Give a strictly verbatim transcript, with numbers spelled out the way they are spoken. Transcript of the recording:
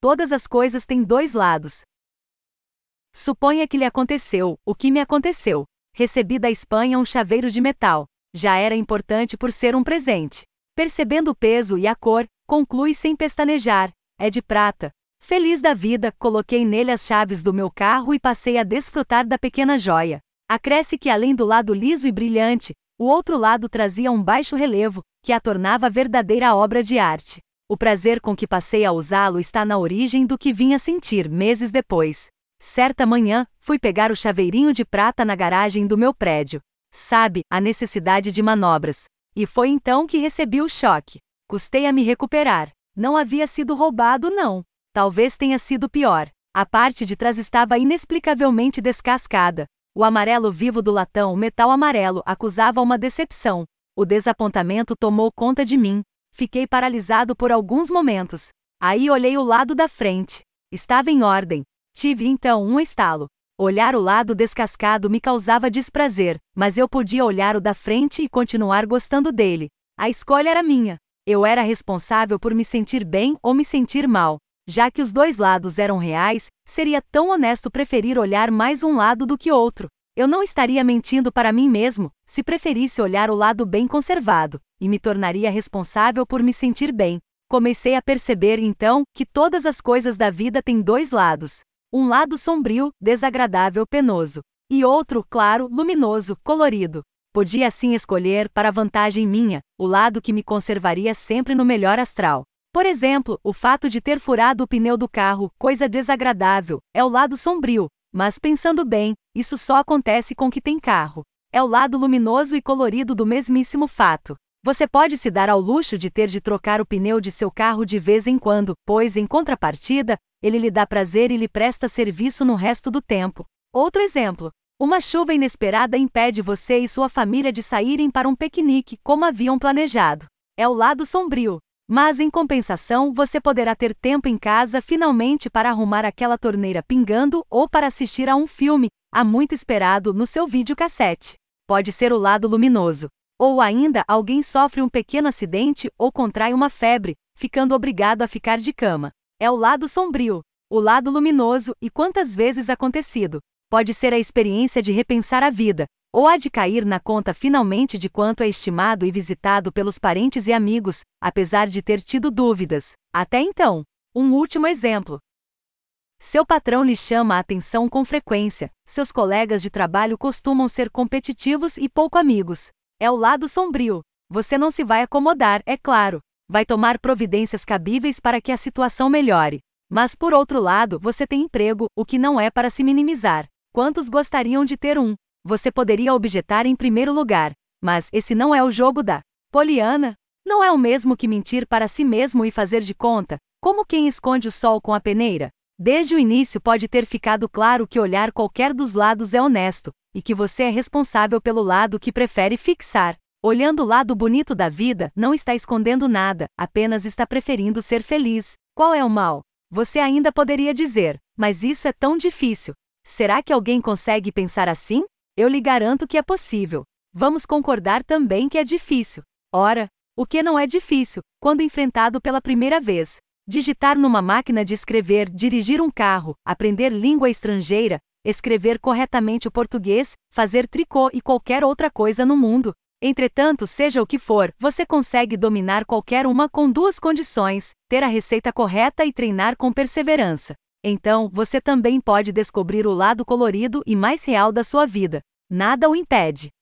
todas as coisas têm dois lados. Suponha que lhe aconteceu o que me aconteceu. Recebi da Espanha um chaveiro de metal. Já era importante por ser um presente. Percebendo o peso e a cor, conclui sem pestanejar: é de prata. Feliz da vida, coloquei nele as chaves do meu carro e passei a desfrutar da pequena joia. Acresce que, além do lado liso e brilhante, o outro lado trazia um baixo relevo, que a tornava verdadeira obra de arte. O prazer com que passei a usá-lo está na origem do que vim a sentir meses depois. Certa manhã, fui pegar o chaveirinho de prata na garagem do meu prédio. Sabe, a necessidade de manobras. E foi então que recebi o choque. Custei a me recuperar. Não havia sido roubado, não. Talvez tenha sido pior. A parte de trás estava inexplicavelmente descascada. O amarelo vivo do latão, o metal amarelo, acusava uma decepção. O desapontamento tomou conta de mim. Fiquei paralisado por alguns momentos. Aí olhei o lado da frente. Estava em ordem. Tive então um estalo. Olhar o lado descascado me causava desprazer, mas eu podia olhar o da frente e continuar gostando dele. A escolha era minha. Eu era responsável por me sentir bem ou me sentir mal. Já que os dois lados eram reais, seria tão honesto preferir olhar mais um lado do que outro. Eu não estaria mentindo para mim mesmo, se preferisse olhar o lado bem conservado, e me tornaria responsável por me sentir bem. Comecei a perceber então que todas as coisas da vida têm dois lados. Um lado sombrio, desagradável, penoso. E outro, claro, luminoso, colorido. Podia assim escolher, para vantagem minha, o lado que me conservaria sempre no melhor astral. Por exemplo, o fato de ter furado o pneu do carro, coisa desagradável, é o lado sombrio. Mas pensando bem, isso só acontece com quem tem carro. É o lado luminoso e colorido do mesmíssimo fato. Você pode se dar ao luxo de ter de trocar o pneu de seu carro de vez em quando, pois, em contrapartida, ele lhe dá prazer e lhe presta serviço no resto do tempo. Outro exemplo. Uma chuva inesperada impede você e sua família de saírem para um piquenique como haviam planejado. É o lado sombrio. Mas, em compensação, você poderá ter tempo em casa finalmente para arrumar aquela torneira pingando ou para assistir a um filme, há muito esperado, no seu videocassete. Pode ser o lado luminoso. Ou ainda, alguém sofre um pequeno acidente ou contrai uma febre, ficando obrigado a ficar de cama. É o lado sombrio. O lado luminoso, e quantas vezes acontecido. Pode ser a experiência de repensar a vida, ou a de cair na conta finalmente de quanto é estimado e visitado pelos parentes e amigos, apesar de ter tido dúvidas. Até então. Um último exemplo. Seu patrão lhe chama a atenção com frequência. Seus colegas de trabalho costumam ser competitivos e pouco amigos. É o lado sombrio. Você não se vai acomodar, é claro. Vai tomar providências cabíveis para que a situação melhore. Mas por outro lado, você tem emprego, o que não é para se minimizar. Quantos gostariam de ter um? Você poderia objetar em primeiro lugar. Mas esse não é o jogo da Poliana? Não é o mesmo que mentir para si mesmo e fazer de conta, como quem esconde o sol com a peneira? Desde o início pode ter ficado claro que olhar qualquer dos lados é honesto, e que você é responsável pelo lado que prefere fixar. Olhando o lado bonito da vida, não está escondendo nada, apenas está preferindo ser feliz. Qual é o mal? Você ainda poderia dizer, mas isso é tão difícil. Será que alguém consegue pensar assim? Eu lhe garanto que é possível. Vamos concordar também que é difícil. Ora, o que não é difícil, quando enfrentado pela primeira vez? Digitar numa máquina de escrever, dirigir um carro, aprender língua estrangeira, escrever corretamente o português, fazer tricô e qualquer outra coisa no mundo. Entretanto, seja o que for, você consegue dominar qualquer uma com duas condições: ter a receita correta e treinar com perseverança. Então, você também pode descobrir o lado colorido e mais real da sua vida. Nada o impede.